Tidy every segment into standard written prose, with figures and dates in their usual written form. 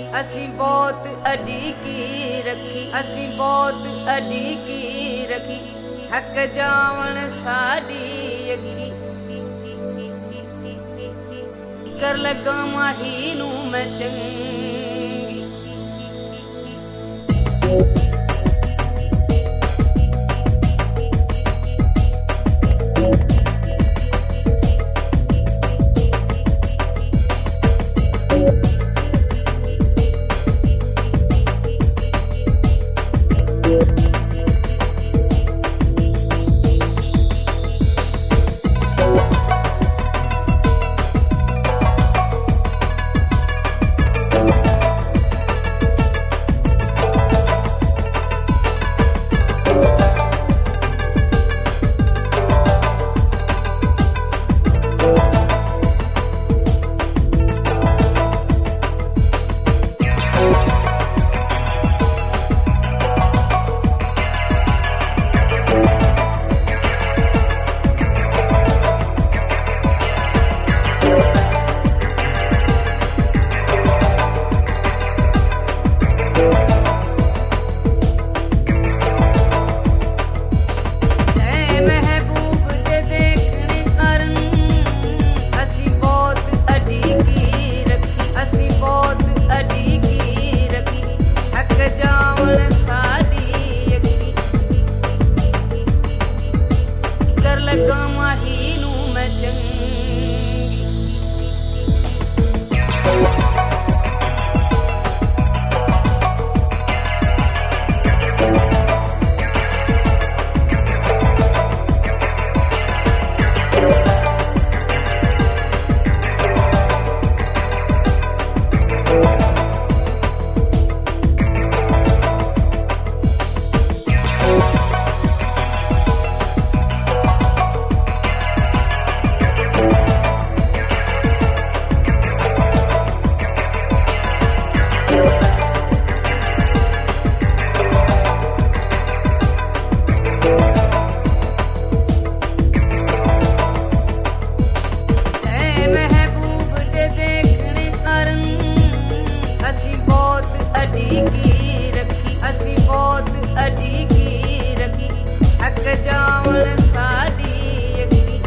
ਅਸੀਂ ਬਹੁਤ ਅੜੀਕੀ ਰੱਖੀ, ਅਸੀਂ ਬਹੁਤ ਅੜੀਕੀ ਰੱਖੀ, ਥੱਕ ਜਾਵਣ ਸਾਡੀ ਅੱਖੀ। ਕਰ ਲੱਗਾ ਮਾਹੀ ਨੂੰ ਮੈਂ ਚੰਗੀ। ਅੜੀਕੀ ਰੱਖੀ, ਅਸੀਂ ਬਹੁਤ ਅੜੀਕੀ ਰੱਖੀ, ਥੱਕ ਜਾਵਣ ਸਾਡੀ ਅੱਖੀ।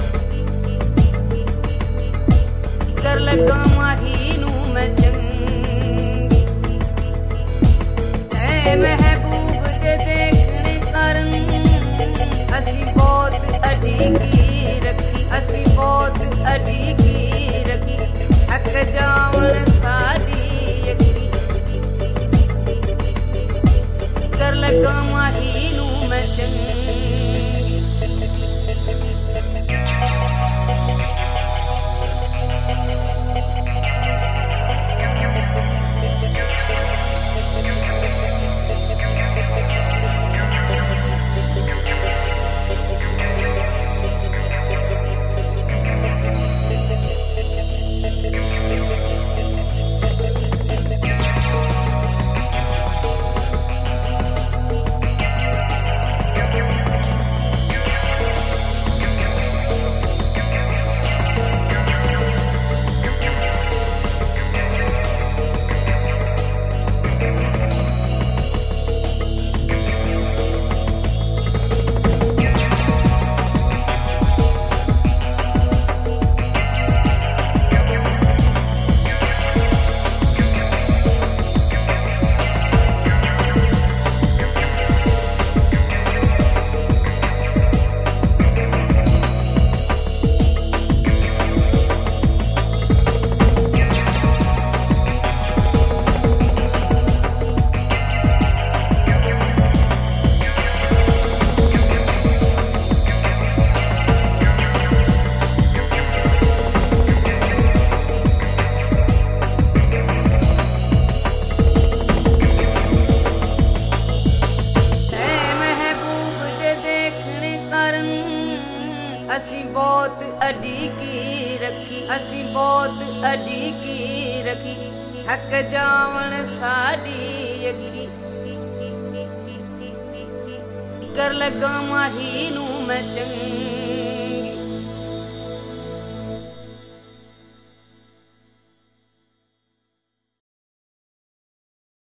ਕਰ ਲੱਗਾ ਮਾਹੀ ਨੂੰ ਮੈਂ ਚੰਗੀ, ਐ ਮਹਿਬੂਬ ਦੇ ਦੇਖਣੇ ਕਾਰਨ ਅਸੀਂ ਬਹੁਤ ਅੜੀਕੀ ਰੱਖੀ, ਅਸੀਂ ਬਹੁਤ ਅੜੀਕੀ ਰੱਖੀ, ਥੱਕ ਜਾਵਣ ਸਾਡੀ ਅੱਖੀ। ਕਰ ਲੱਗਾ ਮਾਹੀ ਨੂੰ ਮੈਂ ਚੰਗੀ। ਅਸੀਂ ਬਹੁਤ ਅੜੀਕੀ ਰੱਖੀ, ਅਸੀਂ ਬਹੁਤ ਅੜੀਕੀ ਰੱਖੀ, ਥੱਕ ਜਾਵਣ ਸਾਡੀ ਅੱਖੀ। ਕਰ ਲੱਗਾ ਮਾਹੀ ਨੂੰ ਮੈਂ ਚੰਗੀ।